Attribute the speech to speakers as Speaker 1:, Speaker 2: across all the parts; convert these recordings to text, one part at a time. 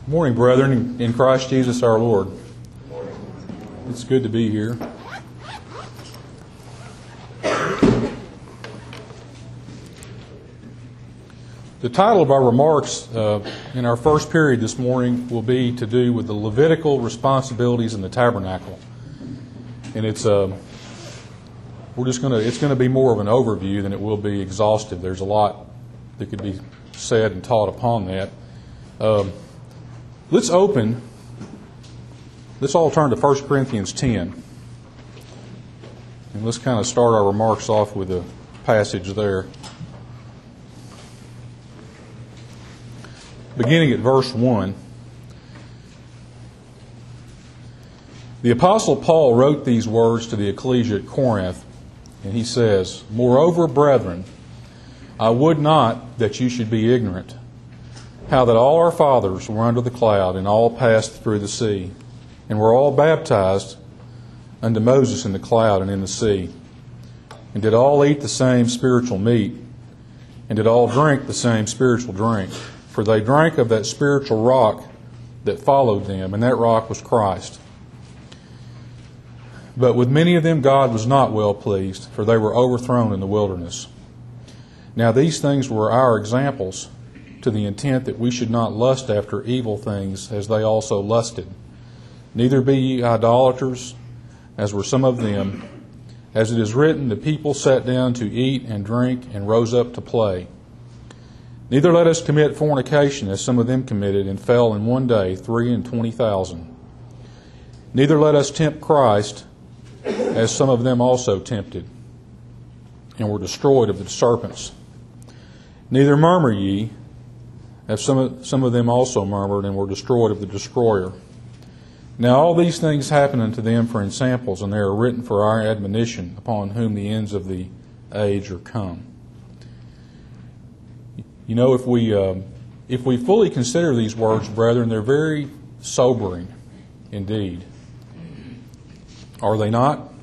Speaker 1: Good morning, brethren, in Christ Jesus our Lord. It's good to be here. The title of our remarks in our first period this morning will be to do with the Levitical responsibilities in the tabernacle, and it's going to be more of an overview than it will be exhaustive. There's a lot that could be said and taught upon that. Let's all turn to 1 Corinthians 10. And let's kind of start our remarks off with a passage there. Beginning at verse 1. The Apostle Paul wrote these words to the ecclesia at Corinth, and he says, "Moreover, brethren, I would not that you should be ignorant, how that all our fathers were under the cloud, and all passed through the sea, and were all baptized unto Moses in the cloud and in the sea, and did all eat the same spiritual meat, and did all drink the same spiritual drink. For they drank of that spiritual rock that followed them, and that rock was Christ. But with many of them God was not well pleased, for they were overthrown in the wilderness. Now these things were our examples, to the intent that we should not lust after evil things as they also lusted. Neither be ye idolaters, as were some of them. As it is written, the people sat down to eat and drink and rose up to play. Neither let us commit fornication, as some of them committed, and fell in one day 23,000. Neither let us tempt Christ, as some of them also tempted, and were destroyed of the serpents. Neither murmur ye, as some of them also murmured, and were destroyed of the destroyer. Now all these things happen unto them for ensamples, and they are written for our admonition, upon whom the ends of the age are come." You know, if we fully consider these words, brethren, they're very sobering indeed. Are they not?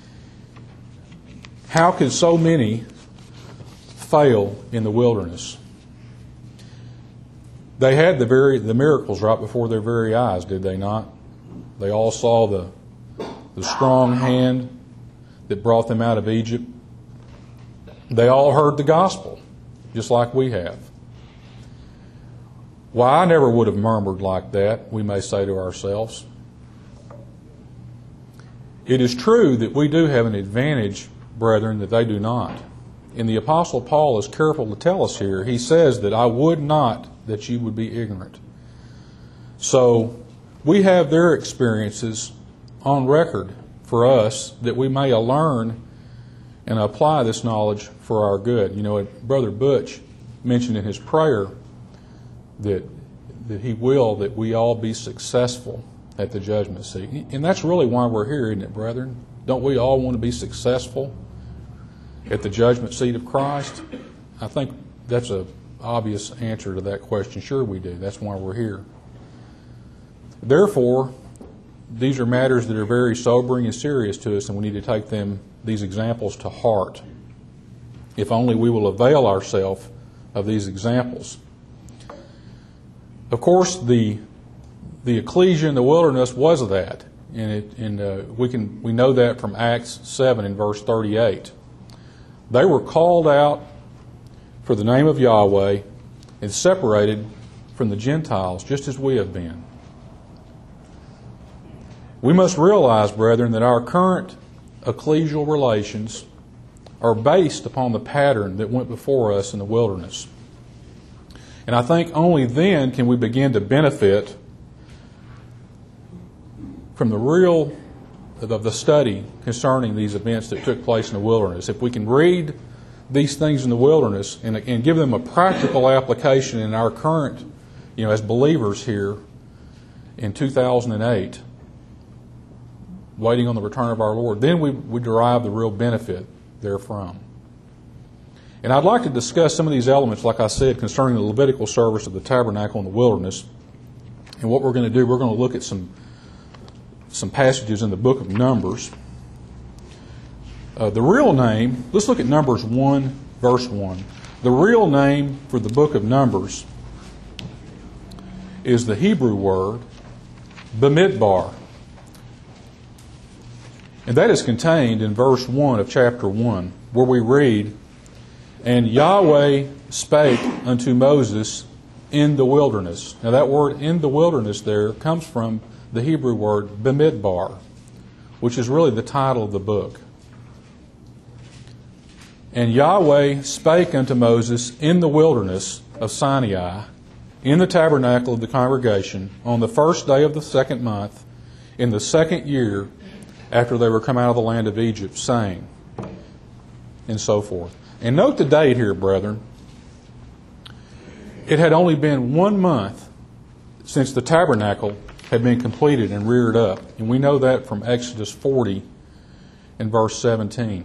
Speaker 1: How could so many fail in the wilderness? They had the miracles right before their very eyes, did they not? They all saw the strong hand that brought them out of Egypt. They all heard the gospel, just like we have. Why, I never would have murmured like that, we may say to ourselves. It is true that we do have an advantage, brethren, that they do not. And the Apostle Paul is careful to tell us here. He says that I would not that you would be ignorant. So we have their experiences on record for us that we may learn and apply this knowledge for our good. You know, Brother Butch mentioned in his prayer that he will that we all be successful at the judgment seat. And that's really why we're here, isn't it, brethren? Don't we all want to be successful at the judgment seat of Christ? I think that's an obvious answer to that question. Sure we do. That's why we're here. Therefore, these are matters that are very sobering and serious to us, and we need to take these examples to heart. If only we will avail ourselves of these examples. Of course, the ecclesia in the wilderness was that, and we know that from Acts 7 and verse 38. They were called out for the name of Yahweh and separated from the Gentiles, just as we have been. We must realize, brethren, that our current ecclesial relations are based upon the pattern that went before us in the wilderness. And I think only then can we begin to benefit from the study concerning these events that took place in the wilderness. If we can read these things in the wilderness and give them a practical application in our current, as believers here in 2008, waiting on the return of our Lord, then we derive the real benefit therefrom. And I'd like to discuss some of these elements, like I said, concerning the Levitical service of the tabernacle in the wilderness. And what we're going to do, we're going to look at some passages in the book of Numbers. The real name, let's look at Numbers 1, verse 1. The real name for the book of Numbers is the Hebrew word Bamidbar. And that is contained in verse 1 of chapter 1, where we read, "And Yahweh spake unto Moses in the wilderness." Now that word "in the wilderness" there comes from the Hebrew word Bamidbar, which is really the title of the book. "And Yahweh spake unto Moses in the wilderness of Sinai, in the tabernacle of the congregation, on the first day of the second month, in the second year after they were come out of the land of Egypt, saying," and so forth. And note the date here, brethren. It had only been 1 month since the tabernacle had been completed and reared up. And we know that from Exodus 40 and verse 17.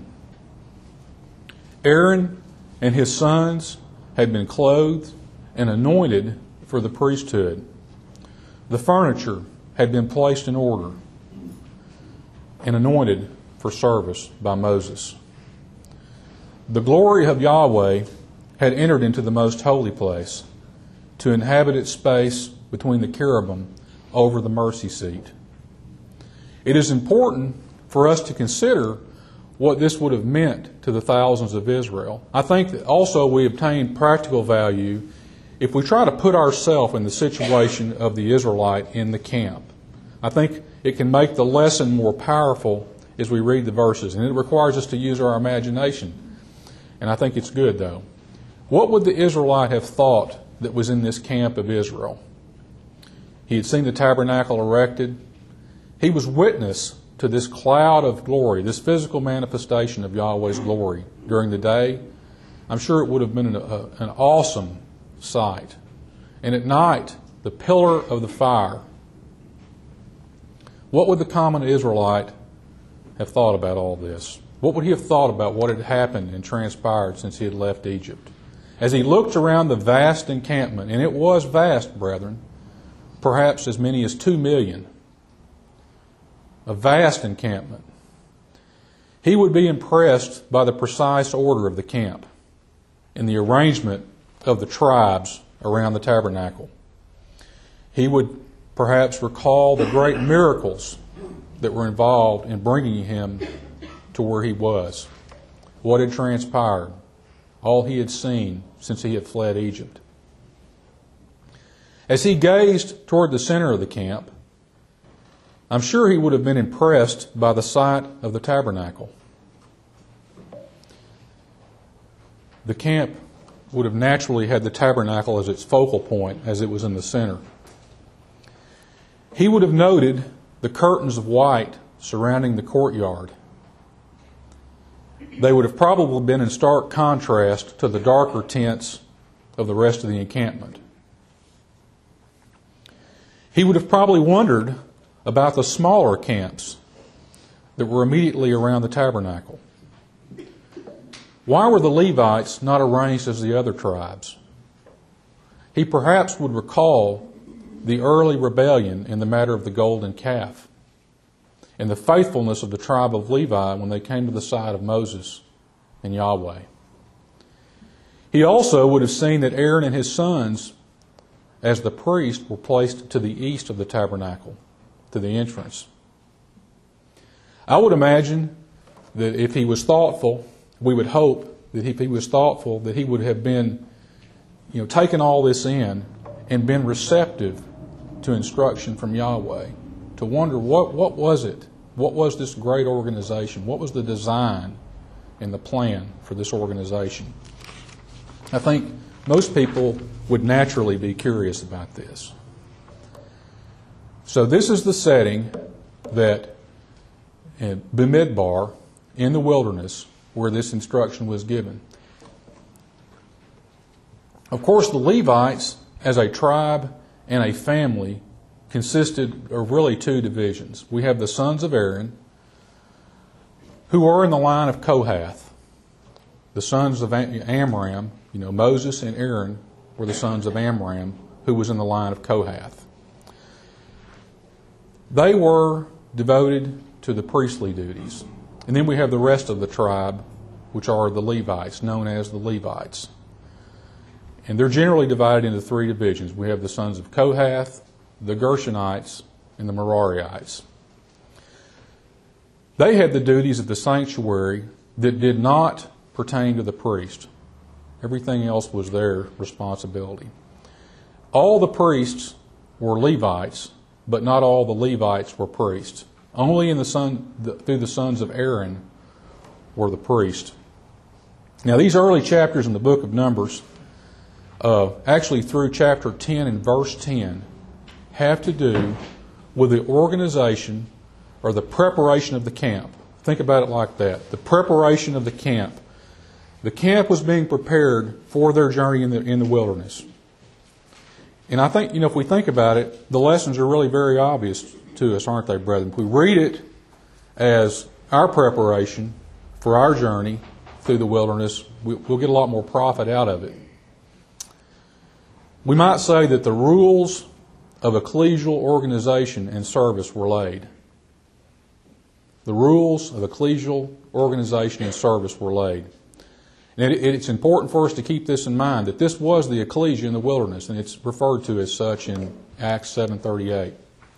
Speaker 1: Aaron and his sons had been clothed and anointed for the priesthood. The furniture had been placed in order and anointed for service by Moses. The glory of Yahweh had entered into the most holy place to inhabit its space between the cherubim over the mercy seat. It is important for us to consider what this would have meant to the thousands of Israel. I think that also we obtain practical value if we try to put ourselves in the situation of the Israelite in the camp. I think it can make the lesson more powerful as we read the verses, and it requires us to use our imagination. And I think it's good, though. What would the Israelite have thought that was in this camp of Israel? He had seen the tabernacle erected. He was witness to this cloud of glory, this physical manifestation of Yahweh's glory during the day. I'm sure it would have been an awesome sight. And at night, the pillar of the fire. What would the common Israelite have thought about all this? What would he have thought about what had happened and transpired since he had left Egypt? As he looked around the vast encampment, and it was vast, brethren, perhaps as many as 2 million, a vast encampment, he would be impressed by the precise order of the camp and the arrangement of the tribes around the tabernacle. He would perhaps recall the great miracles that were involved in bringing him to where he was, what had transpired, all he had seen since he had fled Egypt. As he gazed toward the center of the camp, I'm sure he would have been impressed by the sight of the tabernacle. The camp would have naturally had the tabernacle as its focal point as it was in the center. He would have noted the curtains of white surrounding the courtyard. They would have probably been in stark contrast to the darker tents of the rest of the encampment. He would have probably wondered about the smaller camps that were immediately around the tabernacle. Why were the Levites not arranged as the other tribes? He perhaps would recall the early rebellion in the matter of the golden calf and the faithfulness of the tribe of Levi when they came to the side of Moses and Yahweh. He also would have seen that Aaron and his sons, as the priest, were placed to the east of the tabernacle, to the entrance. I would imagine that if he was thoughtful, we would hope that if he was thoughtful, that he would have been, taken all this in and been receptive to instruction from Yahweh, to wonder what was it? What was this great organization? What was the design and the plan for this organization? I think most people would naturally be curious about this. So this is the setting that in Bamidbar, in the wilderness, where this instruction was given. Of course, the Levites, as a tribe and a family, consisted of really two divisions. We have the sons of Aaron, who are in the line of Kohath. The sons of Amram, Moses and Aaron were the sons of Amram, who was in the line of Kohath. They were devoted to the priestly duties. And then we have the rest of the tribe, which are the Levites, known as the Levites. And they're generally divided into three divisions. We have the sons of Kohath, the Gershonites, and the Merarites. They had the duties of the sanctuary that did not pertain to the priest. Everything else was their responsibility. All the priests were Levites, but not all the Levites were priests. Only through the sons of Aaron were the priests. Now, these early chapters in the book of Numbers, actually through chapter 10 and verse 10, have to do with the organization or the preparation of the camp. Think about it like that. The preparation of the camp. The camp was being prepared for their journey in the wilderness. And I think, if we think about it, the lessons are really very obvious to us, aren't they, brethren? If we read it as our preparation for our journey through the wilderness, we'll get a lot more profit out of it. We might say that the rules of ecclesial organization and service were laid. The rules of ecclesial organization and service were laid. And it's important for us to keep this in mind, that this was the ecclesia in the wilderness, and it's referred to as such in Acts 7:38.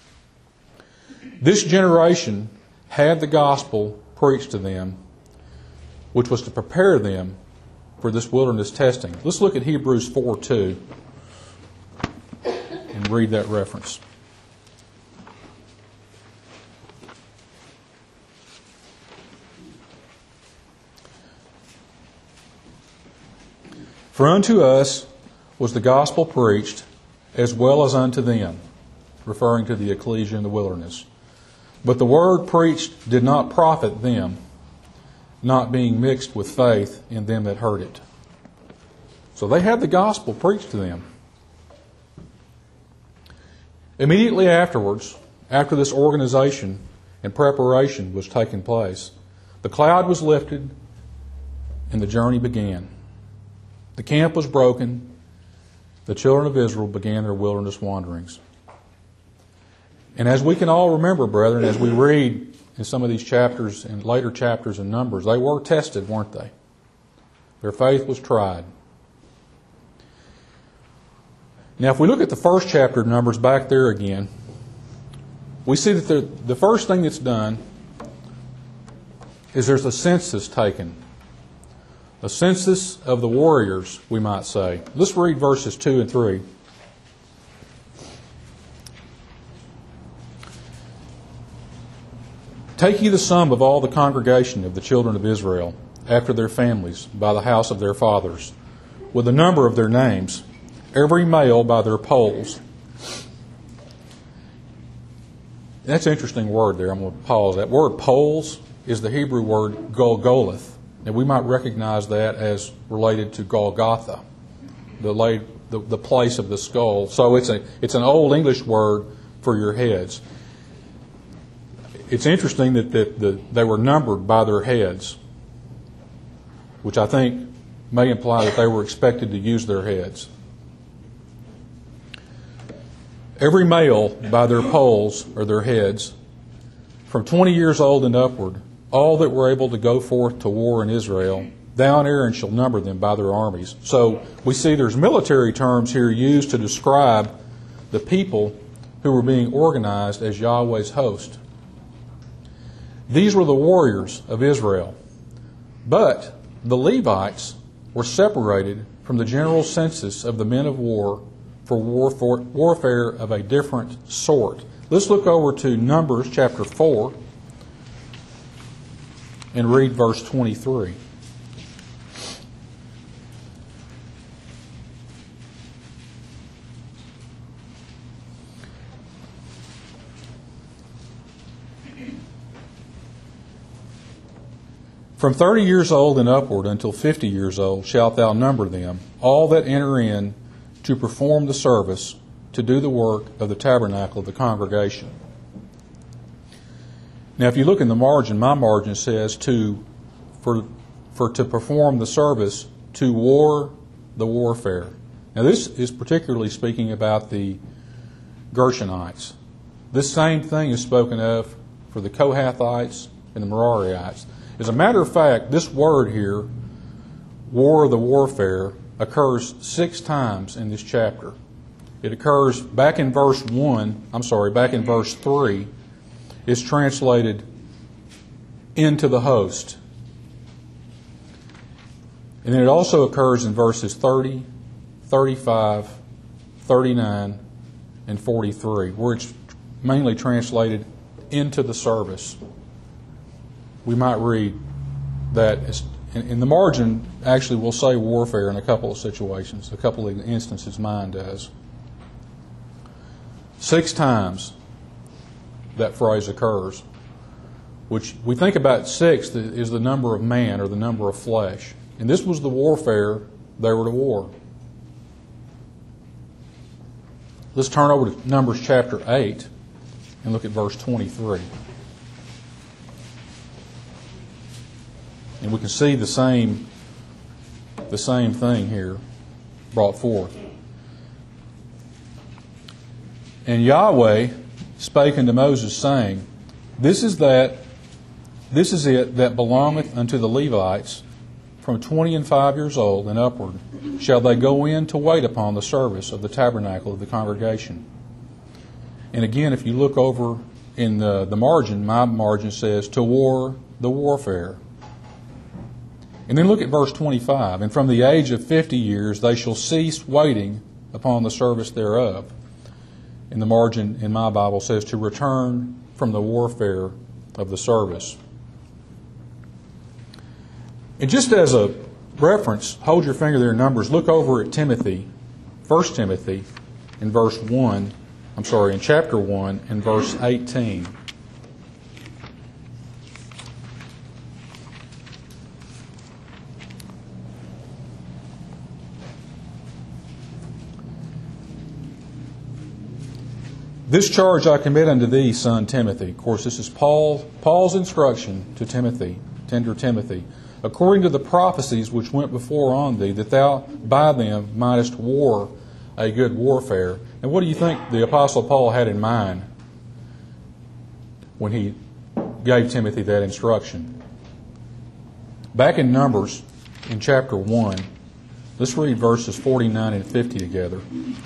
Speaker 1: This generation had the gospel preached to them, which was to prepare them for this wilderness testing. Let's look at Hebrews 4:2 and read that reference. For unto us was the gospel preached, as well as unto them, referring to the ecclesia in the wilderness. But the word preached did not profit them, not being mixed with faith in them that heard it. So they had the gospel preached to them. Immediately afterwards, after this organization and preparation was taking place, the cloud was lifted and the journey began. The camp was broken. The children of Israel began their wilderness wanderings. And as we can all remember, brethren, as we read in some of these chapters and later chapters in Numbers, they were tested, weren't they? Their faith was tried. Now, if we look at the first chapter of Numbers back there again, we see that the first thing that's done is there's a census taken. A census of the warriors, we might say. Let's read verses 2 and 3. Take ye the sum of all the congregation of the children of Israel, after their families, by the house of their fathers, with the number of their names, every male by their polls. That's an interesting word there. I'm going to pause. That word polls is the Hebrew word Golgoleth. And we might recognize that as related to Golgotha, the place of the skull. So it's an old English word for your heads. It's interesting that they were numbered by their heads, which I think may imply that they were expected to use their heads. Every male by their polls or their heads, from 20 years old and upward, all that were able to go forth to war in Israel, thou and Aaron shall number them by their armies. So we see there's military terms here used to describe the people who were being organized as Yahweh's host. These were the warriors of Israel. But the Levites were separated from the general census of the men of war for warfare of a different sort. Let's look over to Numbers chapter 4 and read verse 23. From 30 years old and upward until 50 years old shalt thou number them, all that enter in to perform the service, to do the work of the tabernacle of the congregation. Now, if you look in the margin, my margin says to perform the service, to war the warfare. Now, this is particularly speaking about the Gershonites. This same thing is spoken of for the Kohathites and the Merarites. As a matter of fact, this word here, war the warfare, occurs 6 times in this chapter. It occurs back in verse 3. It's translated into the host. And then it also occurs in verses 30, 35, 39, and 43, where it's mainly translated into the service. We might read that in the margin, actually will say warfare in a couple of situations, a couple of instances mine does. 6 times that phrase occurs, which we think about 6 is the number of man or the number of flesh. And this was the warfare they were to war. Let's turn over to Numbers chapter 8 and look at verse 23. And we can see the same thing here brought forth. And Yahweh spake unto Moses, saying, This is it that belongeth unto the Levites, from 20 and 5 years old and upward, shall they go in to wait upon the service of the tabernacle of the congregation. And again, if you look over in the margin, my margin says, to war the warfare. And then look at verse 25. And from the age of 50 years they shall cease waiting upon the service thereof. And the margin in my Bible says, to return from the warfare of the service. And just as a reference, hold your finger there in Numbers. Look over at Timothy, 1 Timothy, in chapter 1, and verse 18. This charge I commit unto thee, son Timothy. Of course, this is Paul's instruction to Timothy, tender Timothy, according to the prophecies which went before on thee, that thou by them mightest war a good warfare. And what do you think the Apostle Paul had in mind when he gave Timothy that instruction? Back in Numbers, in chapter 1, let's read verses 49 and 50 together.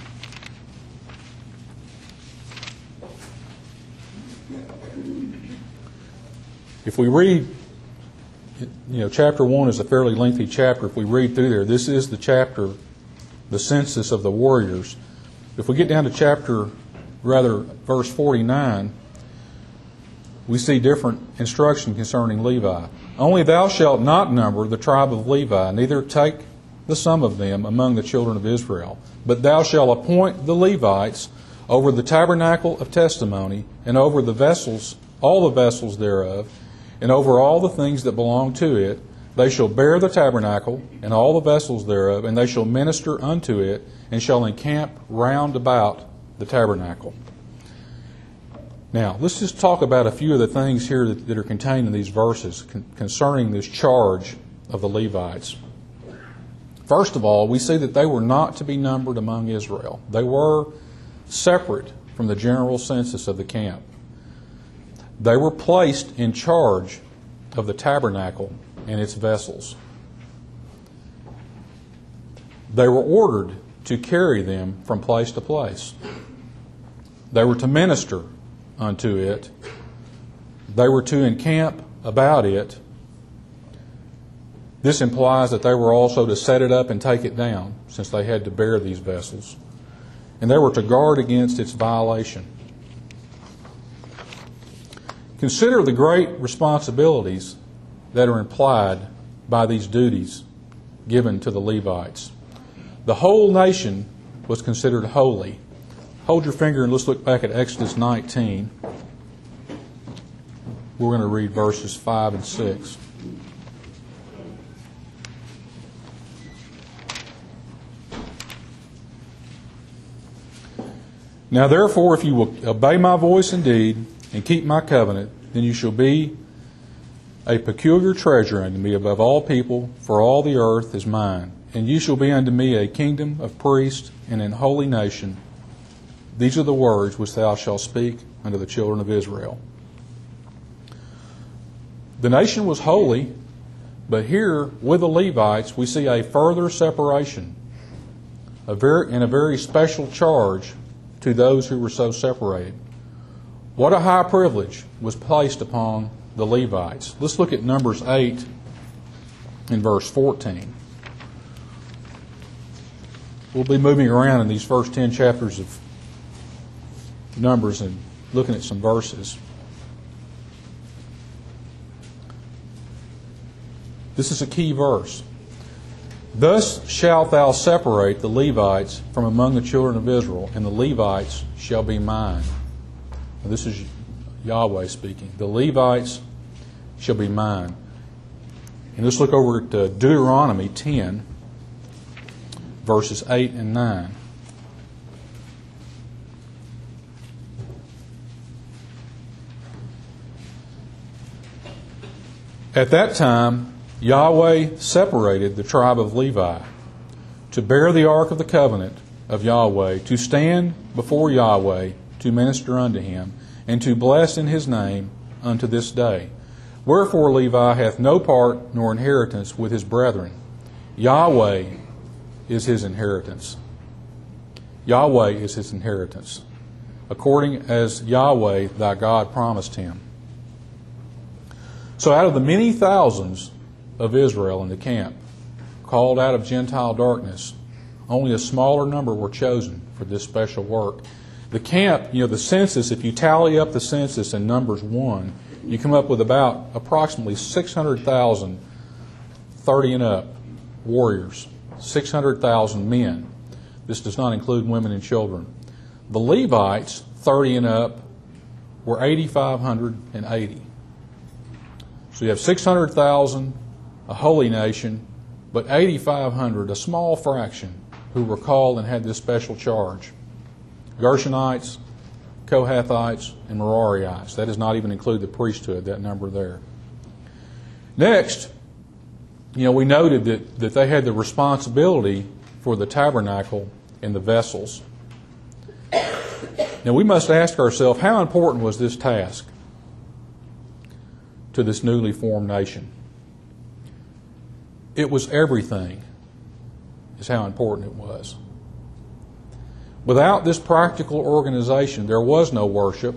Speaker 1: If we read, chapter 1 is a fairly lengthy chapter. If we read through there, this is the chapter, the census of the warriors. If we get down to verse 49, we see different instruction concerning Levi. Only thou shalt not number the tribe of Levi, neither take the sum of them among the children of Israel. But thou shalt appoint the Levites over the tabernacle of testimony, and over the vessels, all the vessels thereof, and over all the things that belong to it. They shall bear the tabernacle and all the vessels thereof, and they shall minister unto it, and shall encamp round about the tabernacle. Now, let's just talk about a few of the things here that are contained in these verses concerning this charge of the Levites. First of all, we see that they were not to be numbered among Israel. They were separate from the general census of the camp. They were placed in charge of the tabernacle and its vessels. They were ordered to carry them from place to place. They were to minister unto it. They were to encamp about it. This implies that they were also to set it up and take it down, since they had to bear these vessels. And they were to guard against its violation. Consider the great responsibilities that are implied by these duties given to the Levites. The whole nation was considered holy. Hold your finger and let's look back at Exodus 19. We're going to read verses 5 and 6. Now therefore, if you will obey my voice indeed, and keep my covenant, then you shall be a peculiar treasure unto me above all people, for all the earth is mine. And you shall be unto me a kingdom of priests and an holy nation. These are the words which thou shalt speak unto the children of Israel. The nation was holy, but here with the Levites we see a further separation a very special charge to those who were so separated. What a high privilege was placed upon the Levites. Let's look at Numbers 8 in verse 14. We'll be moving around in these first 10 chapters of Numbers and looking at some verses. This is a key verse. Thus shalt thou separate the Levites from among the children of Israel, and the Levites shall be mine. Now, this is Yahweh speaking. The Levites shall be mine. And let's look over at Deuteronomy 10, verses 8 and 9. At that time, Yahweh separated the tribe of Levi to bear the ark of the covenant of Yahweh, to stand before Yahweh, to minister unto him, and to bless in his name unto this day. Wherefore Levi hath no part nor inheritance with his brethren. Yahweh is his inheritance. Yahweh is his inheritance, according as Yahweh thy God promised him. So out of the many thousands of Israel in the camp, called out of Gentile darkness, only a smaller number were chosen for this special work. The camp, the census, if you tally up the census in Numbers 1, you come up with about approximately 600,000 30 and up warriors, 600,000 men. This does not include women and children. The Levites, 30 and up, were 8,580. So you have 600,000, a holy nation, but 8,500, a small fraction, who were called and had this special charge. Gershonites, Kohathites, and Merarites. That does not even include the priesthood, that number there. Next, we noted that they had the responsibility for the tabernacle and the vessels. Now we must ask ourselves, how important was this task to this newly formed nation? It was everything, is how important it was. Without this practical organization, there was no worship,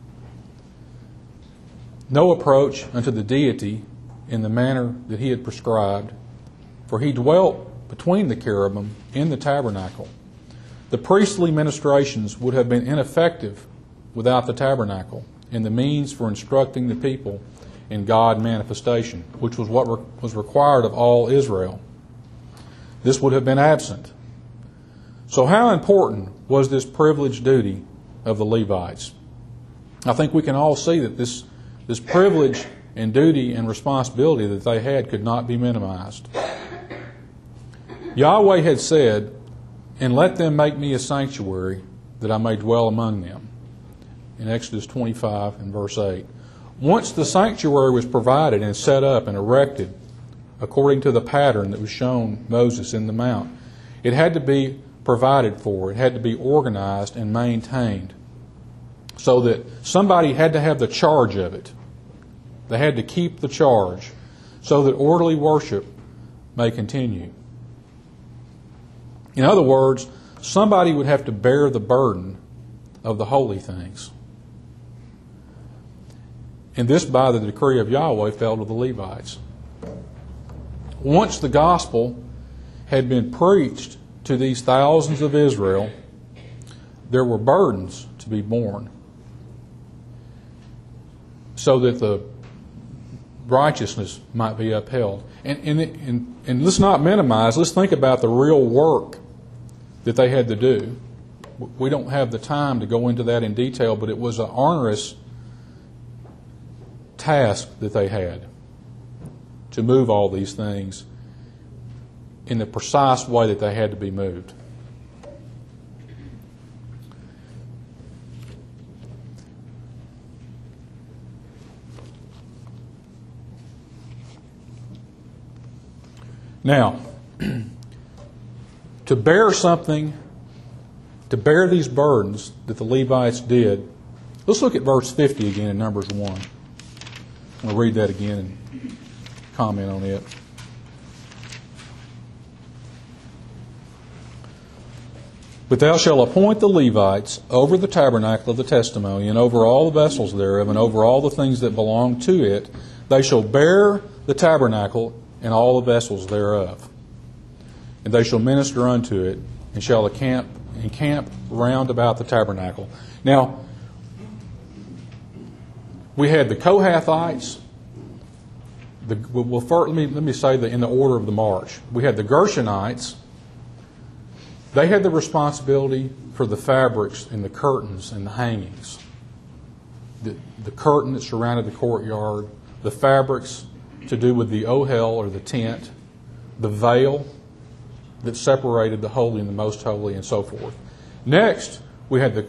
Speaker 1: no approach unto the deity in the manner that he had prescribed, for he dwelt between the cherubim in the tabernacle. The priestly ministrations would have been ineffective without the tabernacle and the means for instructing the people in God manifestation, which was what was required of all Israel. This would have been absent. So how important was this privileged duty of the Levites? I think we can all see that this privilege and duty and responsibility that they had could not be minimized. Yahweh had said, "And let them make me a sanctuary, that I may dwell among them," in Exodus 25 and verse 8. Once the sanctuary was provided and set up and erected according to the pattern that was shown Moses in the mount, it had to be provided for. It had to be organized and maintained so that somebody had to have the charge of it. They had to keep the charge so that orderly worship may continue. In other words, somebody would have to bear the burden of the holy things. And this, by the decree of Yahweh, fell to the Levites. Once the gospel had been preached to these thousands of Israel, there were burdens to be borne so that the righteousness might be upheld. And let's not minimize, let's think about the real work that they had to do. We don't have the time to go into that in detail, but it was an onerous task that they had to move all these things in the precise way that they had to be moved. Now, to bear something, to bear these burdens that the Levites did, let's look at verse 50 again in Numbers 1. I'll read that again and comment on it. But thou shalt appoint the Levites over the tabernacle of the testimony, and over all the vessels thereof, and over all the things that belong to it. They shall bear the tabernacle and all the vessels thereof. And they shall minister unto it, and shall encamp round about the tabernacle. Now, we had the Kohathites. Let me say that in the order of the march. We had the Gershonites. They had the responsibility for the fabrics and the curtains and the hangings. The curtain that surrounded the courtyard, the fabrics to do with the ohel or the tent, the veil that separated the holy and the most holy, and so forth. Next, we had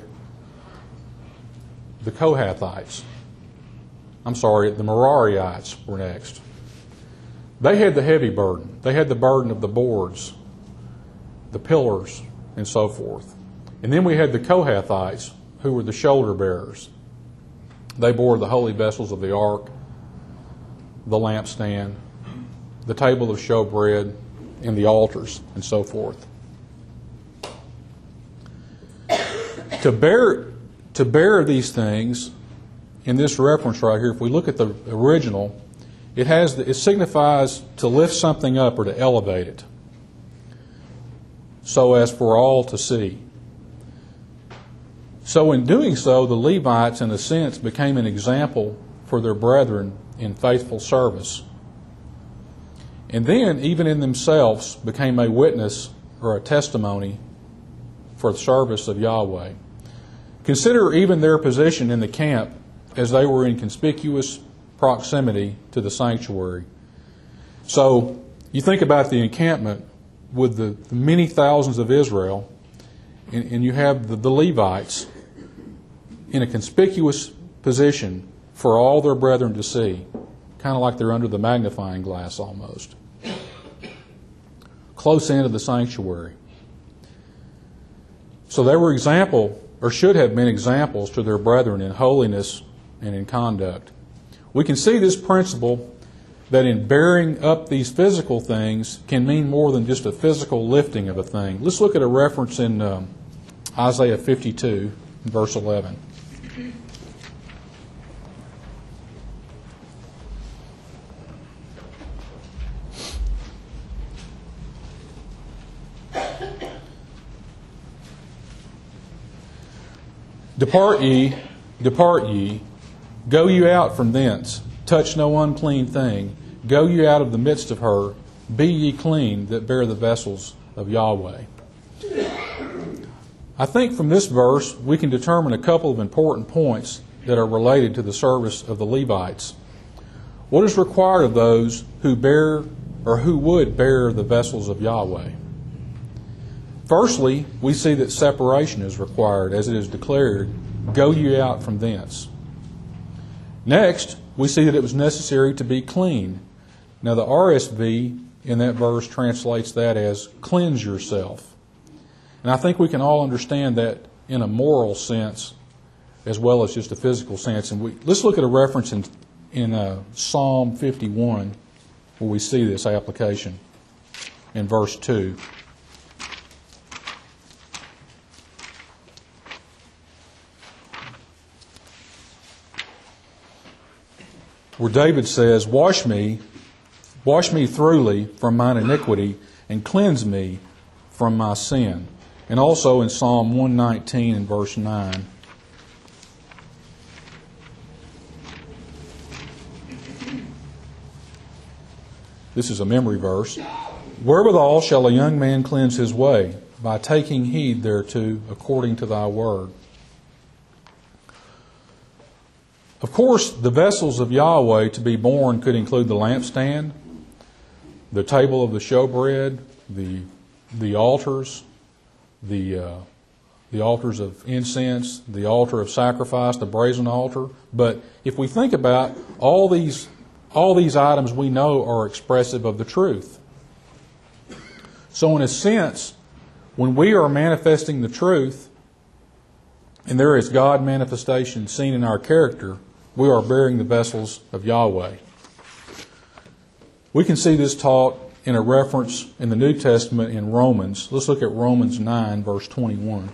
Speaker 1: the Kohathites. I'm sorry, the Merariites were next. They had the heavy burden. They had the burden of the boards, the pillars, and so forth. And then we had the Kohathites, who were the shoulder bearers. They bore the holy vessels of the ark, the lampstand, the table of showbread, and the altars, and so forth. To bear these things, in this reference right here, if we look at the original, it signifies to lift something up or to elevate it, so as for all to see. So in doing so, the Levites, in a sense, became an example for their brethren in faithful service. And then, even in themselves, became a witness or a testimony for the service of Yahweh. Consider even their position in the camp, as they were in conspicuous proximity to the sanctuary. So, you think about the encampment with the many thousands of Israel, and you have the Levites in a conspicuous position for all their brethren to see, kind of like they're under the magnifying glass almost. Close into the sanctuary. So they were example, or should have been examples to their brethren in holiness and in conduct. We can see this principle that in bearing up these physical things can mean more than just a physical lifting of a thing. Let's look at a reference in Isaiah 52, verse 11. Depart ye, go you out from thence, touch no unclean thing, go ye out of the midst of her, be ye clean that bear the vessels of Yahweh. I think from this verse we can determine a couple of important points that are related to the service of the Levites. What is required of those who bear or who would bear the vessels of Yahweh? Firstly, we see that separation is required, as it is declared, go ye out from thence. Next, we see that it was necessary to be clean. Now the RSV in that verse translates that as cleanse yourself. And I think we can all understand that in a moral sense as well as just a physical sense. And let's look at a reference in Psalm 51 where we see this application in verse 2. Where David says, Wash me thoroughly from mine iniquity, and cleanse me from my sin. And also in Psalm 119 and verse 9. This is a memory verse. Wherewithal shall a young man cleanse his way? By taking heed thereto according to thy word. Of course, the vessels of Yahweh to be borne could include the lampstand, the table of the showbread, the altars, the altars of incense, the altar of sacrifice, the brazen altar. But if we think about all these items we know are expressive of the truth. So in a sense, when we are manifesting the truth, and there is God manifestation seen in our character, we are bearing the vessels of Yahweh. We can see this taught in a reference in the New Testament in Romans. Let's look at Romans 9, verse 21.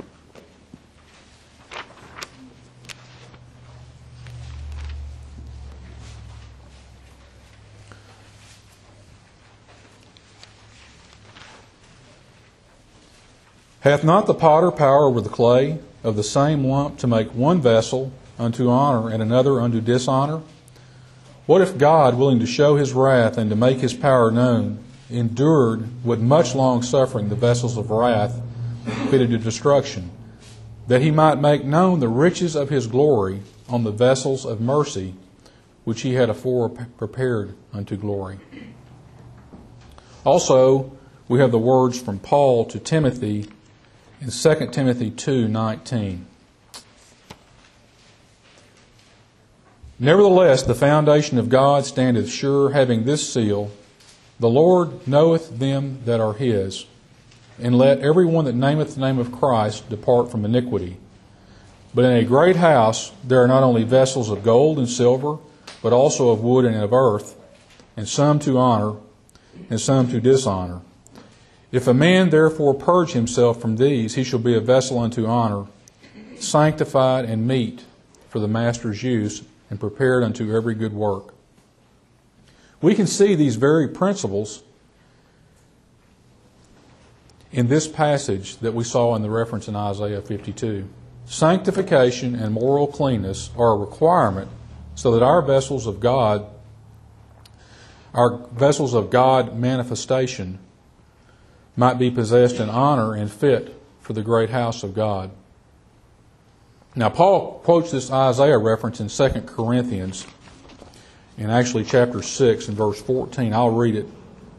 Speaker 1: Hath not the potter power over the clay of the same lump to make one vessel unto honor and another unto dishonor? What if God, willing to show his wrath and to make his power known, endured with much long suffering the vessels of wrath fitted to destruction, that he might make known the riches of his glory on the vessels of mercy, which he had afore prepared unto glory? Also, we have the words from Paul to Timothy in 2 Timothy 2:19. Nevertheless, the foundation of God standeth sure, having this seal, the Lord knoweth them that are his. And let every one that nameth the name of Christ depart from iniquity. But in a great house there are not only vessels of gold and silver, but also of wood and of earth, and some to honor, and some to dishonor. If a man therefore purge himself from these, he shall be a vessel unto honor, sanctified and meet for the master's use, and prepared unto every good work. We can see these very principles in this passage that we saw in the reference in Isaiah 52. Sanctification and moral cleanness are a requirement so that our vessels of God manifestation might be possessed in honor and fit for the great house of God. Now, Paul quotes this Isaiah reference in 2 Corinthians, in actually chapter 6 and verse 14. I'll read it.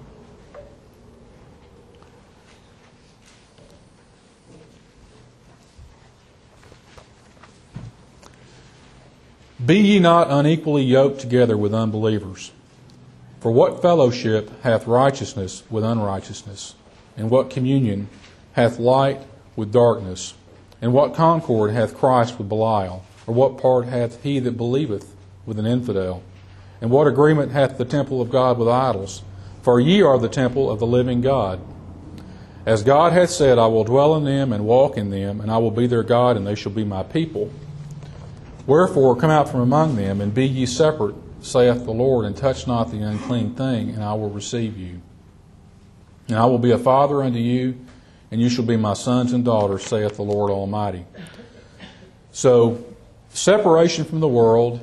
Speaker 1: Be ye not unequally yoked together with unbelievers. For what fellowship hath righteousness with unrighteousness? And what communion hath light with darkness? And what concord hath Christ with Belial? Or what part hath he that believeth with an infidel? And what agreement hath the temple of God with idols? For ye are the temple of the living God. As God hath said, I will dwell in them and walk in them, and I will be their God, and they shall be my people. Wherefore come out from among them, and be ye separate, saith the Lord, and touch not the unclean thing, and I will receive you. And I will be a father unto you, and you shall be my sons and daughters, saith the Lord Almighty. So, separation from the world,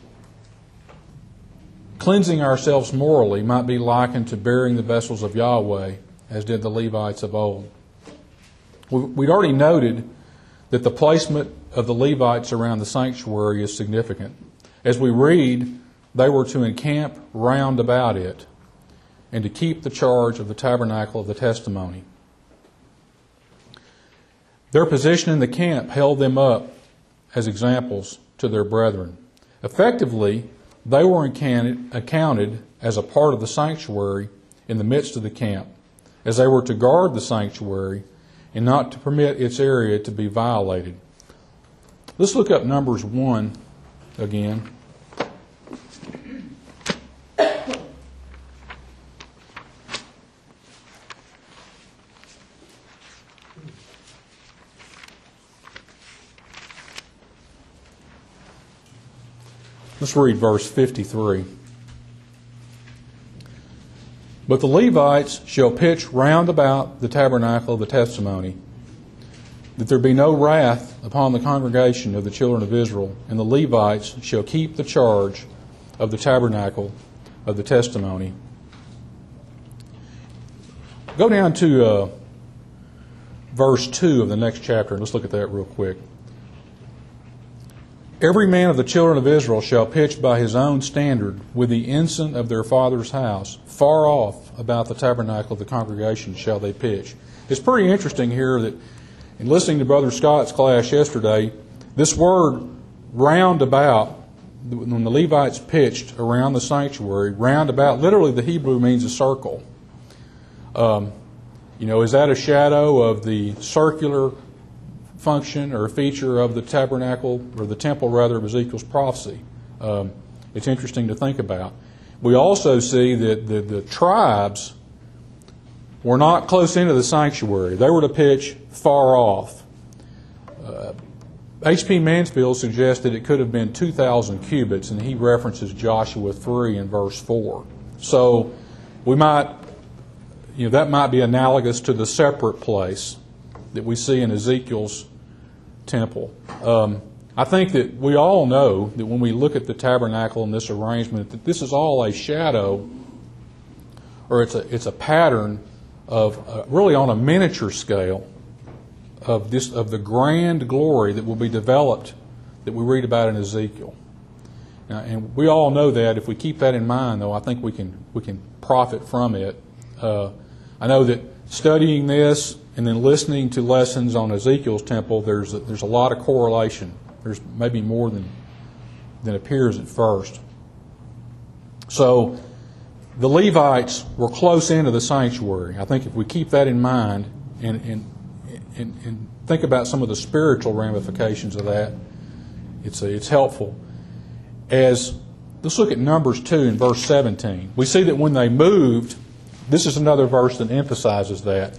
Speaker 1: cleansing ourselves morally, might be likened to bearing the vessels of Yahweh, as did the Levites of old. We'd already noted that the placement of the Levites around the sanctuary is significant. As we read, they were to encamp round about it and to keep the charge of the tabernacle of the testimony. Their position in the camp held them up as examples to their brethren. Effectively, they were accounted as a part of the sanctuary in the midst of the camp, as they were to guard the sanctuary and not to permit its area to be violated. Let's look up Numbers 1 again. Let's read verse 53. But the Levites shall pitch round about the tabernacle of the testimony, that there be no wrath upon the congregation of the children of Israel, and the Levites shall keep the charge of the tabernacle of the testimony. Go down to verse 2 of the next chapter, and let's look at that real quick. Every man of the children of Israel shall pitch by his own standard with the ensign of their father's house. Far off about the tabernacle of the congregation shall they pitch. It's pretty interesting here that in listening to Brother Scott's class yesterday, this word round about, when the Levites pitched around the sanctuary, round about, literally the Hebrew means a circle. Is that a shadow of the circular function or feature of the tabernacle, or the temple rather, of Ezekiel's prophecy? It's interesting to think about. We also see that the tribes were not close into the sanctuary. They were to pitch far off. H.P. Mansfield suggested it could have been 2,000 cubits, and he references Joshua 3 in verse 4. So we might, that might be analogous to the separate place that we see in Ezekiel's temple. I think that we all know that when we look at the tabernacle and this arrangement, that this is all a shadow, or it's a pattern of really on a miniature scale of the grand glory that will be developed that we read about in Ezekiel. Now, and we all know that. If we keep that in mind, though, I think we can profit from it. I know that studying this and then listening to lessons on Ezekiel's temple, there's a lot of correlation. There's maybe more than appears at first. So the Levites were close into the sanctuary. I think if we keep that in mind and think about some of the spiritual ramifications of that, it's helpful. Let's look at Numbers 2 in verse 17. We see that when they moved, this is another verse that emphasizes that.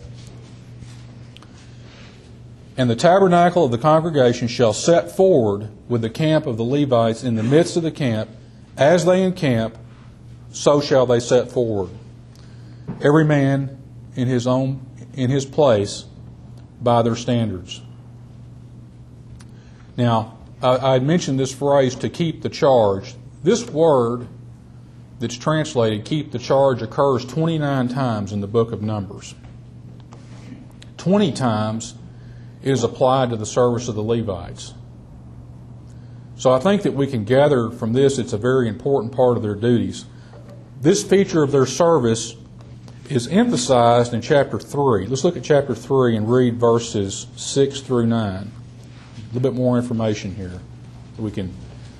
Speaker 1: And the tabernacle of the congregation shall set forward with the camp of the Levites in the midst of the camp. As they encamp, so shall they set forward, every man in his place by their standards. Now, I mentioned this phrase, to keep the charge. This word that's translated, keep the charge, occurs 29 times in the book of Numbers. 20 times it is applied to the service of the Levites. So I think that we can gather from this it's a very important part of their duties. This feature of their service is emphasized in chapter 3. Let's look at chapter 3 and read verses 6 through 9. A little bit more information here. We can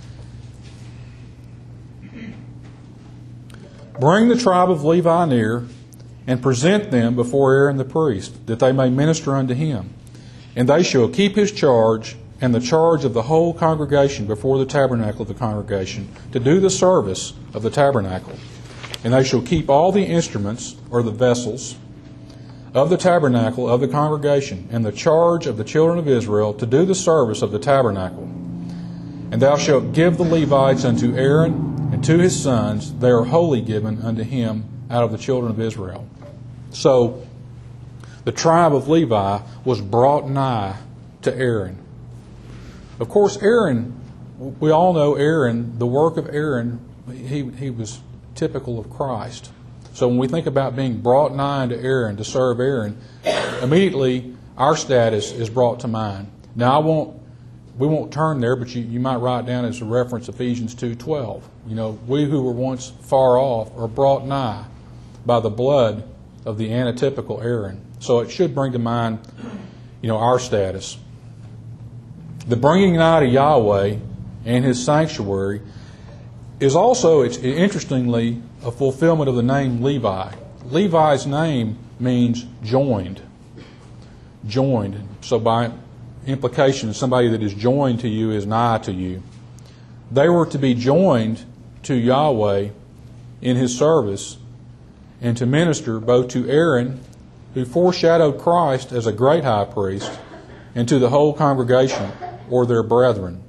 Speaker 1: bring the tribe of Levi near and present them before Aaron the priest, that they may minister unto him. And they shall keep his charge and the charge of the whole congregation before the tabernacle of the congregation, to do the service of the tabernacle. And they shall keep all the instruments, or the vessels, of the tabernacle of the congregation, and the charge of the children of Israel, to do the service of the tabernacle. And thou shalt give the Levites unto Aaron and to his sons. They are wholly given unto him out of the children of Israel. So, the tribe of Levi was brought nigh to Aaron. Of course, Aaron, we all know Aaron, the work of Aaron, he was typical of Christ. So when we think about being brought nigh to Aaron, to serve Aaron, immediately our status is brought to mind. Now we won't turn there, but you might write down as a reference Ephesians 2:12. We who were once far off are brought nigh by the blood of the antitypical Aaron. So it should bring to mind, our status. The bringing nigh to Yahweh and His sanctuary is also, interestingly, a fulfillment of the name Levi. Levi's name means joined. Joined. So by implication, somebody that is joined to you is nigh to you. They were to be joined to Yahweh in His service and to minister both to Aaron, who foreshadowed Christ as a great high priest, and to the whole congregation or their brethren.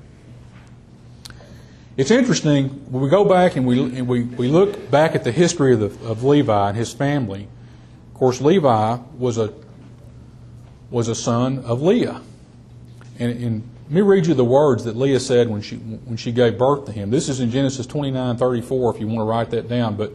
Speaker 1: It's interesting, when we go back and we look back at the history of Levi and his family. Of course, Levi was a son of Leah. And let me read you the words that Leah said when she gave birth to him. This is in Genesis 29:34 if you want to write that down. But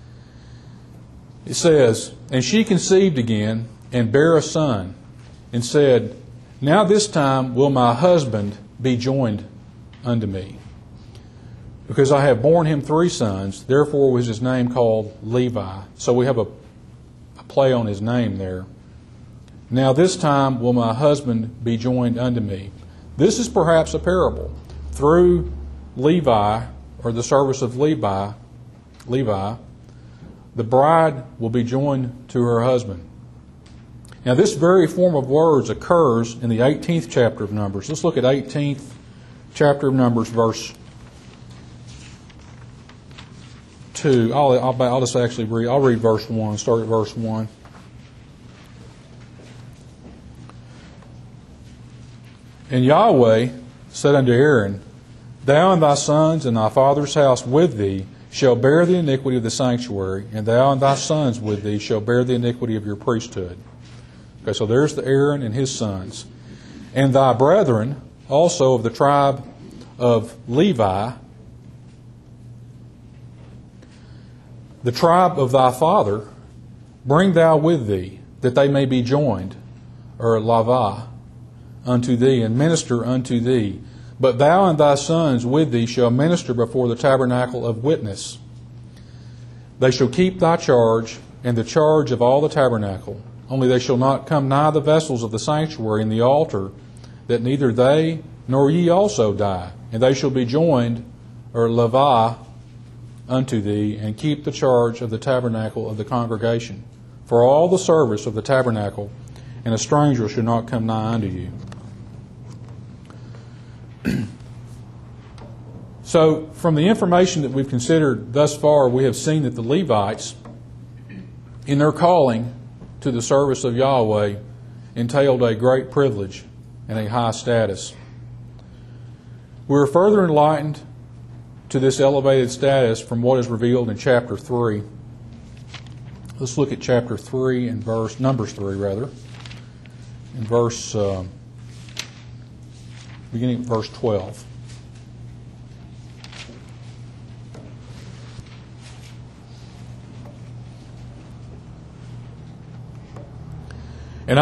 Speaker 1: it says, "And she conceived again and bare a son, and said, Now this time will my husband be joined unto me. Because I have borne him 3 sons, therefore was his name called Levi." So we have a play on his name there. "Now this time will my husband be joined unto me." This is perhaps a parable. Through Levi, or the service of Levi, the bride will be joined to her husband. Now this very form of words occurs in the 18th chapter of Numbers. Let's look at 18th chapter of Numbers, verse 2. I'll just actually read. I'll read verse 1. Start at verse 1. And Yahweh said unto Aaron, Thou and thy sons and thy father's house with thee shall bear the iniquity of the sanctuary, and thou and thy sons with thee shall bear the iniquity of your priesthood. Okay, so there's the Aaron and his sons. And thy brethren also of the tribe of Levi, the tribe of thy father, bring thou with thee, that they may be joined, or lava, unto thee, and minister unto thee. But thou and thy sons with thee shall minister before the tabernacle of witness. They shall keep thy charge, and the charge of all the tabernacle. Only they shall not come nigh the vessels of the sanctuary and the altar, that neither they nor ye also die. And they shall be joined, or lava, unto thee, and keep the charge of the tabernacle of the congregation. For all the service of the tabernacle, and a stranger shall not come nigh unto you. So, from the information that we've considered thus far, we have seen that the Levites, in their calling to the service of Yahweh, entailed a great privilege and a high status. We are further enlightened to this elevated status from what is revealed in chapter 3. Let's look at chapter 3 and Numbers 3 rather, in beginning at verse 12. And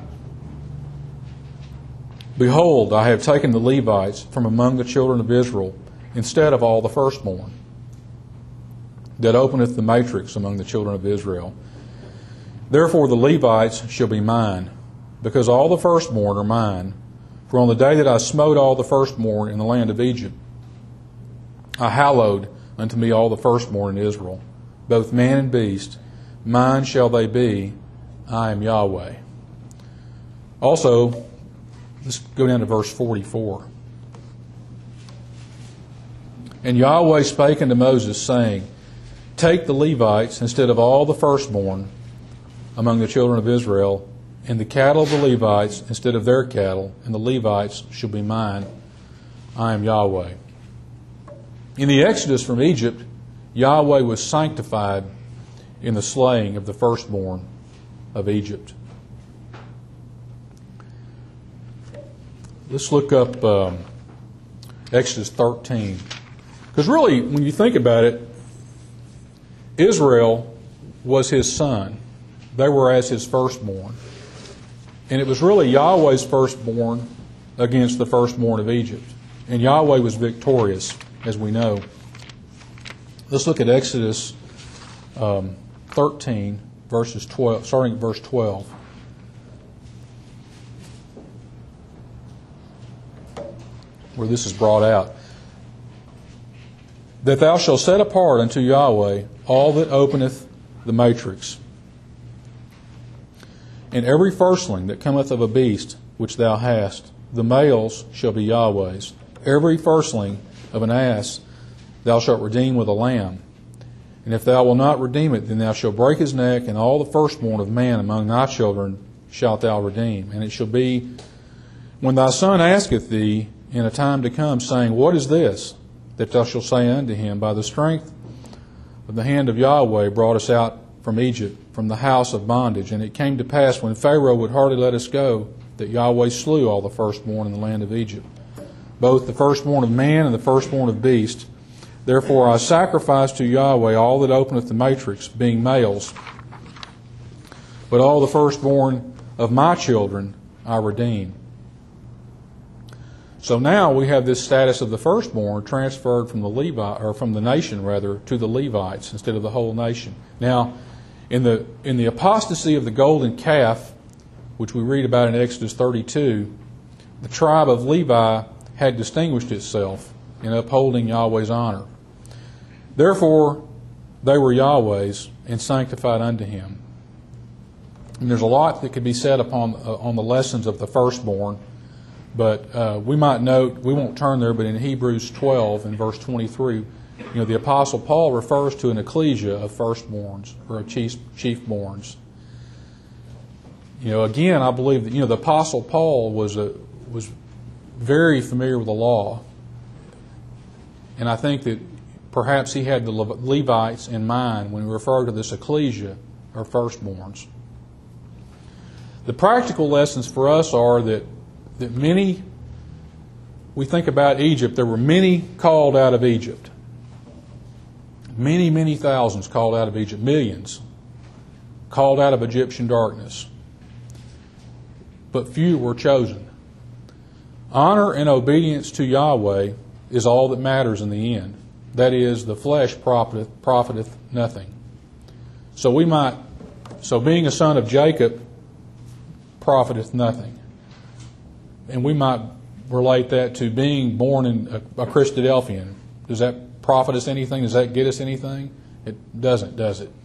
Speaker 1: behold, I have taken the Levites from among the children of Israel, instead of all the firstborn, that openeth the matrix among the children of Israel. Therefore the Levites shall be mine, because all the firstborn are mine. For on the day that I smote all the firstborn in the land of Egypt, I hallowed unto me all the firstborn in Israel, both man and beast. Mine shall they be, I am Yahweh. Also, let's go down to verse 44. And Yahweh spake unto Moses, saying, Take the Levites instead of all the firstborn among the children of Israel, and the cattle of the Levites instead of their cattle, and the Levites shall be mine. I am Yahweh. In the exodus from Egypt, Yahweh was sanctified in the slaying of the firstborn of Egypt. Let's look up Exodus 13. Because really, when you think about it, Israel was his son. They were as his firstborn. And it was really Yahweh's firstborn against the firstborn of Egypt. And Yahweh was victorious, as we know. Let's look at Exodus 13, verses 12, starting at verse 12. Where this is brought out. That thou shalt set apart unto Yahweh all that openeth the matrix, and every firstling that cometh of a beast which thou hast, the males shall be Yahweh's. Every firstling of an ass thou shalt redeem with a lamb. And if thou wilt not redeem it, then thou shalt break his neck, and all the firstborn of man among thy children shalt thou redeem. And it shall be, when thy son asketh thee in a time to come, saying, What is this? That thou shalt say unto him, By the strength of the hand of Yahweh brought us out from Egypt, from the house of bondage. And it came to pass, when Pharaoh would hardly let us go, that Yahweh slew all the firstborn in the land of Egypt, both the firstborn of man and the firstborn of beast. Therefore I sacrifice to Yahweh all that openeth the matrix, being males. But all the firstborn of my children I redeem. So now we have this status of the firstborn transferred from the nation to the Levites instead of the whole nation. Now, in the apostasy of the golden calf, which we read about in Exodus 32, the tribe of Levi had distinguished itself in upholding Yahweh's honor. Therefore, they were Yahweh's and sanctified unto him. And there's a lot that could be said on the lessons of the firstborn. But we might note, we won't turn there, but in Hebrews 12 and verse 23, the Apostle Paul refers to an ecclesia of firstborns or of chiefborns. Again, I believe that the Apostle Paul was very familiar with the law. And I think that perhaps he had the Levites in mind when he referred to this ecclesia, or firstborns. The practical lessons for us are that many, we think about Egypt, there were many called out of Egypt. Many, many thousands called out of Egypt. Millions called out of Egyptian darkness. But few were chosen. Honor and obedience to Yahweh is all that matters in the end. That is, the flesh profiteth nothing. So being a son of Jacob profiteth nothing. And we might relate that to being born in a Christadelphian. Does that profit us anything? Does that get us anything? It doesn't, does it?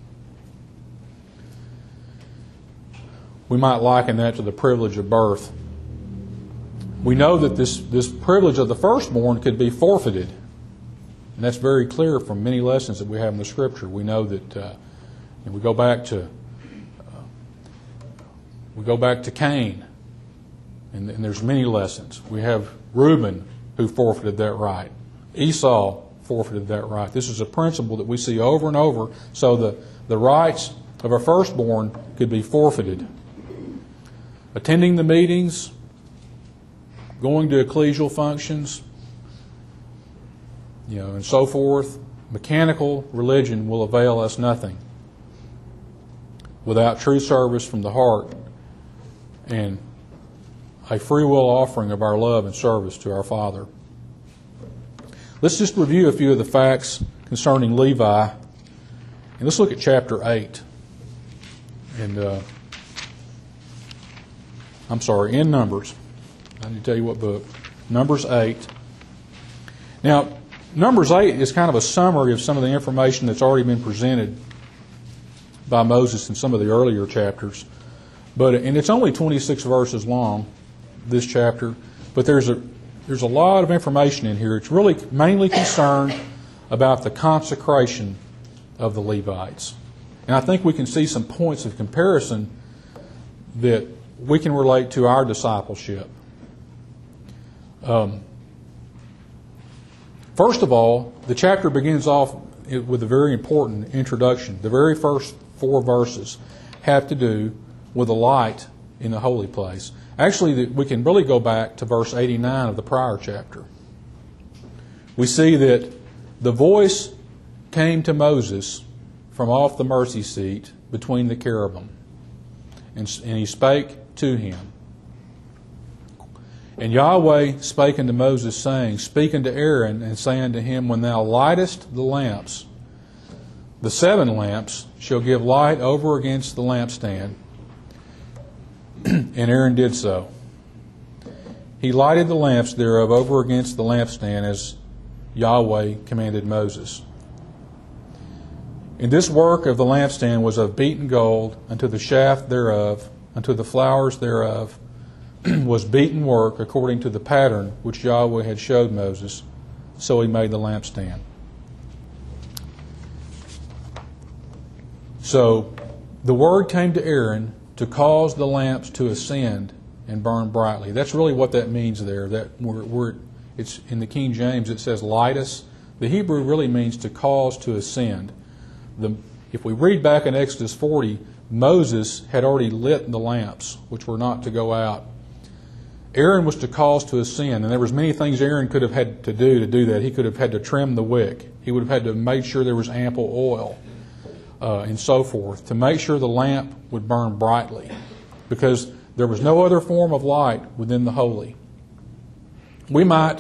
Speaker 1: We might liken that to the privilege of birth. We know that this privilege of the firstborn could be forfeited. And that's very clear from many lessons that we have in the Scripture. We know that, and we go back to Cain, and there's many lessons. We have Reuben who forfeited that right. Esau forfeited that right. This is a principle that we see over and over. So the rights of a firstborn could be forfeited. Attending the meetings, going to ecclesial functions, and so forth, mechanical religion will avail us nothing without true service from the heart and a free will offering of our love and service to our Father. Let's just review a few of the facts concerning Levi, and let's look at chapter 8. And in Numbers. I need to tell you what book. Numbers 8. Now, Numbers 8 is kind of a summary of some of the information that's already been presented by Moses in some of the earlier chapters. And it's only 26 verses long, this chapter, but there's a lot of information in here. It's really mainly concerned about the consecration of the Levites. And I think we can see some points of comparison that we can relate to our discipleship. First of all, the chapter begins off with a very important introduction. The very first 4 verses have to do with a light in the holy place. Actually, we can really go back to verse 89 of the prior chapter. We see that the voice came to Moses from off the mercy seat between the cherubim, and he spake to him. And Yahweh spake unto Moses, saying, Speak unto Aaron, and say unto him, When thou lightest the lamps, the 7 lamps shall give light over against the lampstand. And Aaron did so. He lighted the lamps thereof over against the lampstand, as Yahweh commanded Moses. And this work of the lampstand was of beaten gold, unto the shaft thereof, unto the flowers thereof, was beaten work according to the pattern which Yahweh had showed Moses. So he made the lampstand. So the word came to Aaron to cause the lamps to ascend and burn brightly. That's really what that means there. It's in the King James it says lightus. The Hebrew really means to cause to ascend. If we read back in Exodus 40, Moses had already lit the lamps, which were not to go out. Aaron was to cause to ascend, and there was many things Aaron could have had to do that. He could have had to trim the wick. He would have had to make sure there was ample oil, and so forth, to make sure the lamp would burn brightly, because there was no other form of light within the holy. We might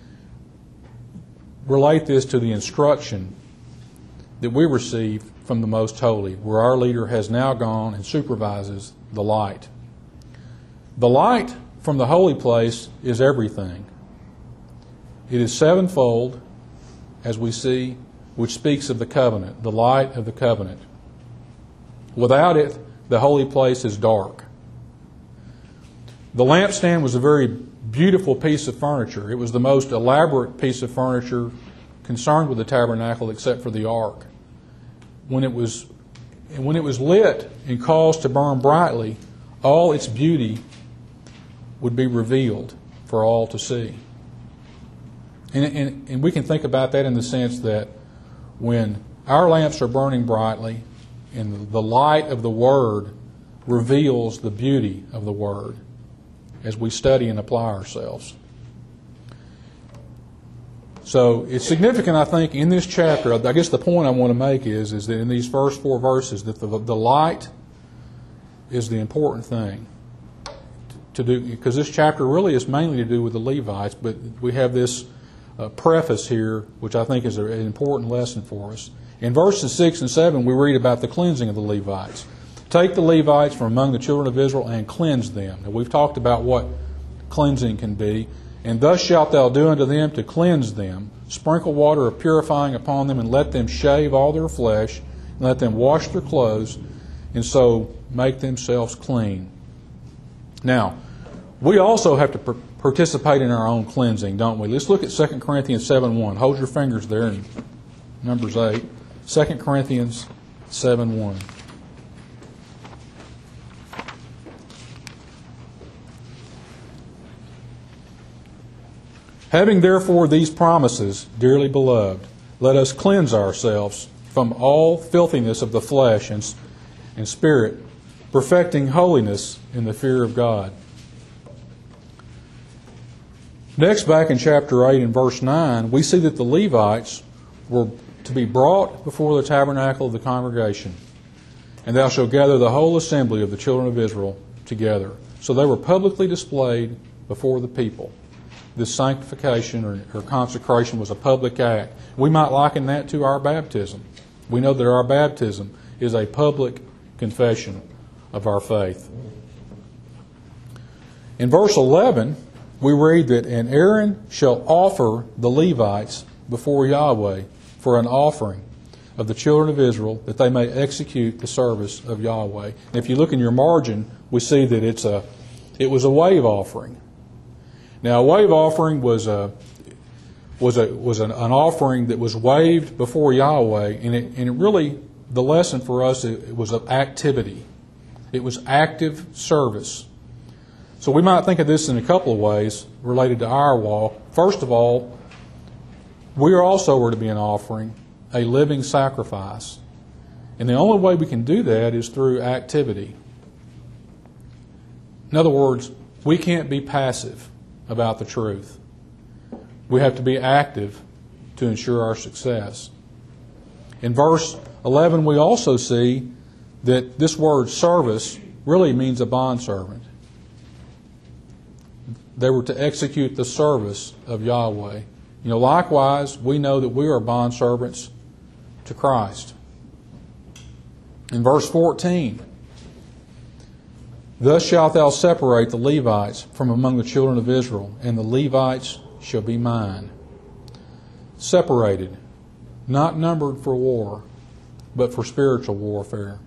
Speaker 1: relate this to the instruction that we receive from the Most Holy, where our leader has now gone and supervises the light. The light from the holy place is everything. It is 7-fold, as we see, which speaks of the covenant, the light of the covenant. Without it, the holy place is dark. The lampstand was a very beautiful piece of furniture. It was the most elaborate piece of furniture concerned with the tabernacle except for the ark. When it was lit and caused to burn brightly, all its beauty would be revealed. for all to see. And we can think about that in the sense that when our lamps are burning brightly and the light of the Word reveals the beauty of the Word as we study and apply ourselves. So it's significant, I think, in this chapter. I guess the point I want to make is that in these first 4 verses that the light is the important thing to do, because this chapter really is mainly to do with the Levites, but we have this preface here, which I think is an important lesson for us. In verses 6 and 7, we read about the cleansing of the Levites. Take the Levites from among the children of Israel and cleanse them. Now, we've talked about what cleansing can be. And thus shalt thou do unto them to cleanse them. Sprinkle water of purifying upon them, and let them shave all their flesh, and let them wash their clothes, and so make themselves clean. Now, we also have to participate in our own cleansing, don't we? Let's look at 2 Corinthians 7:1. Hold your fingers there in Numbers 8. 2 Corinthians 7:1. Having therefore these promises, dearly beloved, let us cleanse ourselves from all filthiness of the flesh and spirit, perfecting holiness in the fear of God. Next, back in chapter 8 and verse 9, we see that the Levites were to be brought before the tabernacle of the congregation. And thou shalt gather the whole assembly of the children of Israel together. So they were publicly displayed before the people. This sanctification or consecration was a public act. We might liken that to our baptism. We know that our baptism is a public confession of our faith. In verse 11, we read that, and Aaron shall offer the Levites before Yahweh for an offering of the children of Israel, that they may execute the service of Yahweh. And if you look in your margin, we see that it was a wave offering. Now, a wave offering was an offering that was waved before Yahweh, and it really, the lesson for us, it was an activity. It was active service. So we might think of this in a couple of ways related to our walk. First of all, we also were to be an offering, a living sacrifice. And the only way we can do that is through activity. In other words, we can't be passive about the truth. We have to be active to ensure our success. In verse 11, we also see that this word service really means a bondservant. They were to execute the service of Yahweh. Likewise, we know that we are bondservants to Christ. In verse 14, thus shalt thou separate the Levites from among the children of Israel, and the Levites shall be mine. Separated, not numbered for war, but for spiritual warfare.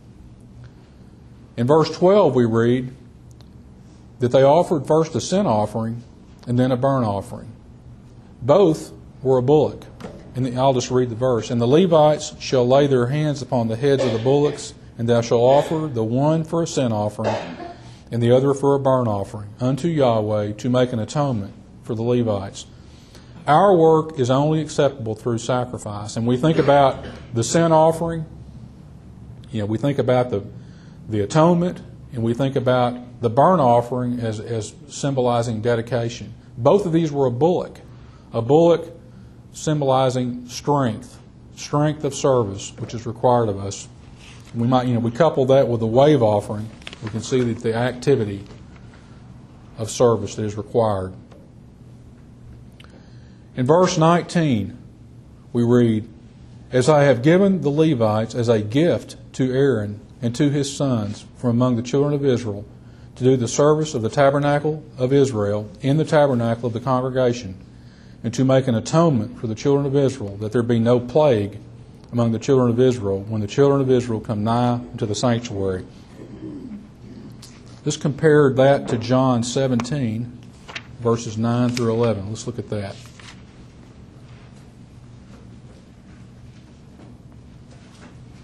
Speaker 1: In verse 12 we read that they offered first a sin offering and then a burnt offering. Both were a bullock. And I'll just read the verse. And the Levites shall lay their hands upon the heads of the bullocks, and thou shalt offer the one for a sin offering, and the other for a burnt offering, unto Yahweh to make an atonement for the Levites. Our work is only acceptable through sacrifice. And we think about the sin offering, we think about the atonement, and we think about the burnt offering as symbolizing dedication. Both of these were a bullock symbolizing strength of service, which is required of us. We might, we couple that with the wave offering. We can see that the activity of service that is required. In verse 19, we read, as I have given the Levites as a gift to Aaron and to his sons from among the children of Israel to do the service of the tabernacle of Israel in the tabernacle of the congregation, and to make an atonement for the children of Israel, that there be no plague among the children of Israel when the children of Israel come nigh to the sanctuary. Let's compare that to John 17, verses 9 through 11. Let's look at that.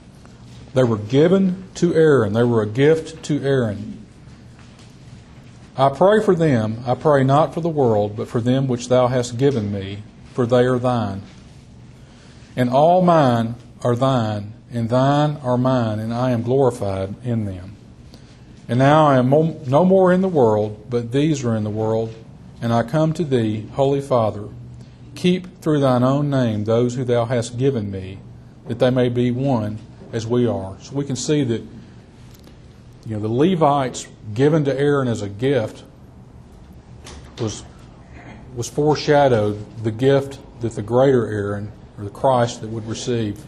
Speaker 1: They were given to Aaron. They were a gift to Aaron. I pray for them, I pray not for the world, but for them which thou hast given me, for they are thine. And all mine are thine, and thine are mine, and I am glorified in them. And now I am no more in the world, but these are in the world, and I come to thee, Holy Father. Keep through thine own name those who thou hast given me, that they may be one as we are. So we can see that the Levites given to Aaron as a gift was foreshadowed the gift that the greater Aaron, or the Christ, that would receive.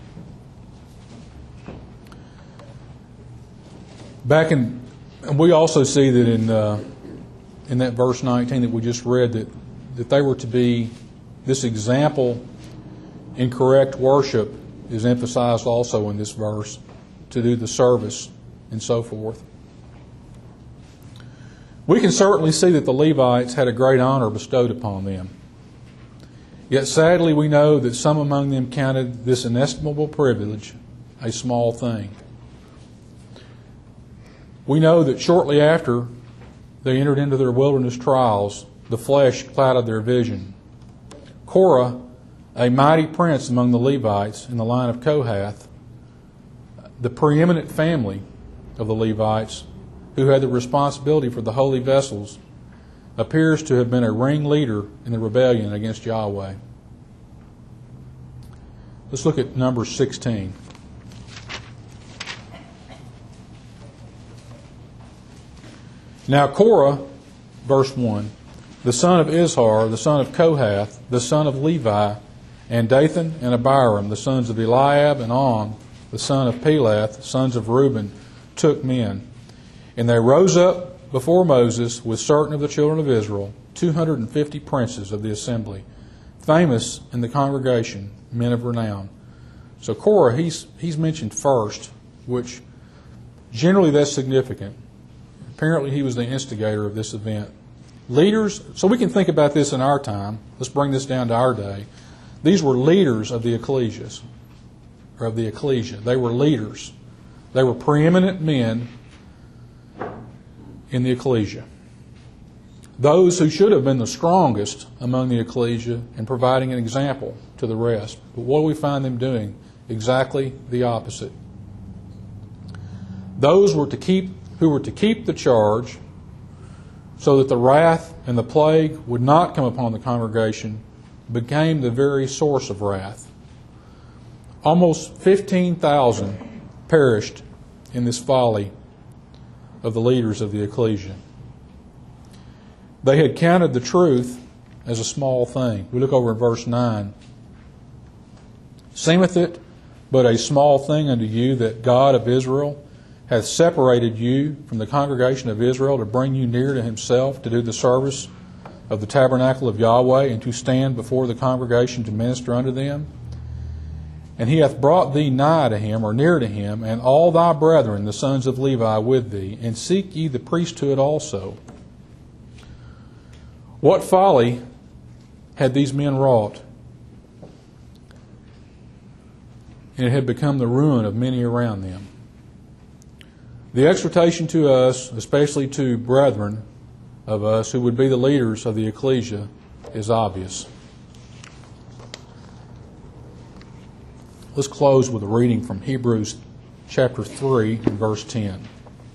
Speaker 1: And we also see that in that verse 19 that we just read that they were to be, this example in correct worship is emphasized also in this verse, to do the service and so forth. We can certainly see that the Levites had a great honor bestowed upon them. Yet sadly we know that some among them counted this inestimable privilege a small thing. We know that shortly after they entered into their wilderness trials, the flesh clouded their vision. Korah, a mighty prince among the Levites in the line of Kohath, the preeminent family of the Levites, who had the responsibility for the holy vessels, appears to have been a ringleader in the rebellion against Yahweh. Let's look at Numbers 16. Now Korah, verse 1, the son of Izhar, the son of Kohath, the son of Levi, and Dathan and Abiram, the sons of Eliab, and On, the son of Peleth, sons of Reuben, took men. And they rose up before Moses with certain of the children of Israel, 250 princes of the assembly, famous in the congregation, men of renown. So Korah, he's mentioned first, which generally that's significant. Apparently he was the instigator of this event. Leaders, so we can think about this in our time. Let's bring this down to our day. These were leaders of the ecclesia. They were leaders. They were preeminent men in the ecclesia. Those who should have been the strongest among the ecclesia and providing an example to the rest. But what do we find them doing? Exactly the opposite. Those who were to keep the charge so that the wrath and the plague would not come upon the congregation became the very source of wrath. Almost 15,000 perished in this folly of the leaders of the ecclesia. They had counted the truth as a small thing. We look over in verse 9. Seemeth it but a small thing unto you that God of Israel hath separated you from the congregation of Israel to bring you near to himself, to do the service of the tabernacle of Yahweh, and to stand before the congregation to minister unto them? And he hath brought thee nigh to him, or near to him, and all thy brethren, the sons of Levi, with thee, and seek ye the priesthood also. What folly had these men wrought? And it had become the ruin of many around them. The exhortation to us, especially to brethren of us who would be the leaders of the ecclesia, is obvious. Let's close with a reading from Hebrews chapter 3 and verse 10.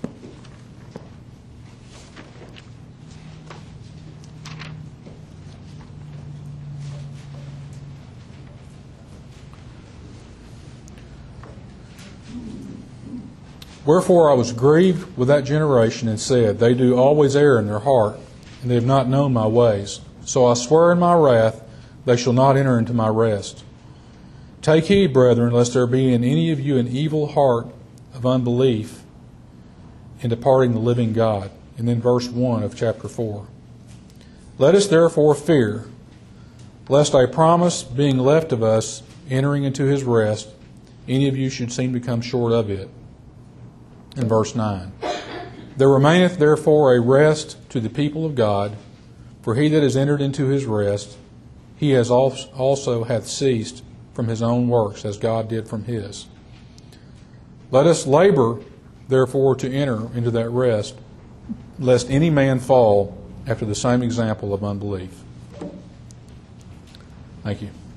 Speaker 1: Wherefore I was grieved with that generation, and said, They do always err in their heart, and they have not known my ways. So I swear in my wrath, they shall not enter into my rest. Take heed, brethren, lest there be in any of you an evil heart of unbelief in departing the living God. And then verse 1 of chapter 4. Let us therefore fear, lest a promise being left of us, entering into his rest, any of you should seem to come short of it. In verse 9. There remaineth therefore a rest to the people of God, for he that is entered into his rest, he has also hath ceased from his own works, as God did from his. Let us labor, therefore, to enter into that rest, lest any man fall after the same example of unbelief. Thank you.